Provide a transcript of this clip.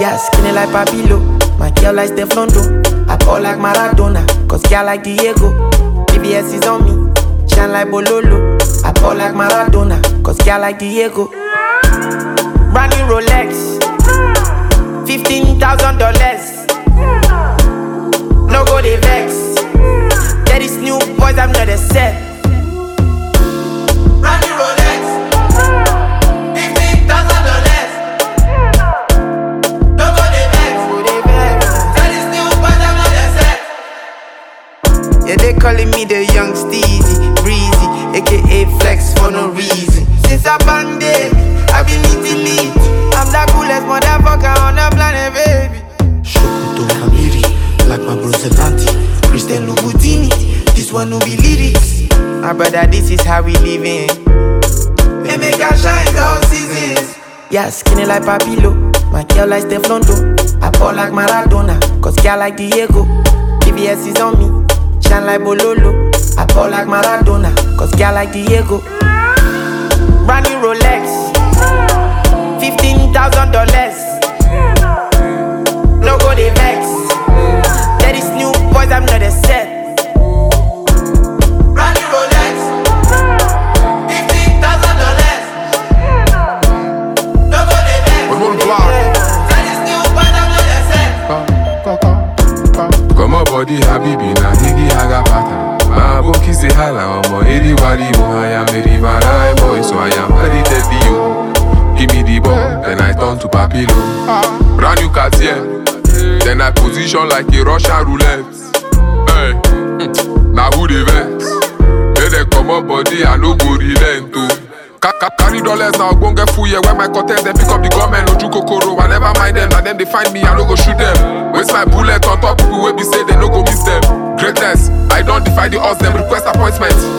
Yeah, skinny like Papilo. My girl like Steflondo. I ball like Maradona, cause girl like Diego. BBS is on me, shine like Bololo. I ball like Maradona, cause girl like Diego. Brand new Rolex, $15,000. No go they vex. There is new boys, I'm not a set. Brand new Rolex, $15,000. No go they vex. There is new boys, I'm not a set. Yeah, they calling me the young Steezy, breezy, aka flex for no reason. Since I banded, I've been eating. I'm the coolest motherfucker on the planet, baby. Shokoto Kamiri, like my bro Zelanti, Christian Louboutin. This one no be lyrics. My brother, this is how we living. They make us shine all seasons. Yeah, skinny like Papilo. My girl like Steflondo. I ball like Maradona, cause girl like Diego. BBS is on me, shine like Bololo. I ball like Maradona, cause girl like Diego. Brand new Rolex, $15,000. No go they vex. There is new boys, I'm not a set. Brand new Rolex, $15,000. No go they vex. There is new boys, I'm not a set. Come on, body, Habibi, na higi haga pata. My boki say hala, omo, eri wadi mo. I am a river boy, so I am ready to you. Give me the ball, then I turn to Papilo. Brand new Cartier, then I position like a Russian roulette. Hey, now who the vex? They come up body, I no go relent to. Carry dollars now, go get full yeah. When my content, they pick up the government, no Kokoro. I never mind them, and then they find me, I no go shoot them. Waste my bullet on top, people will be say they no go miss them. Greatness, I don't defy the odds, them request appointments.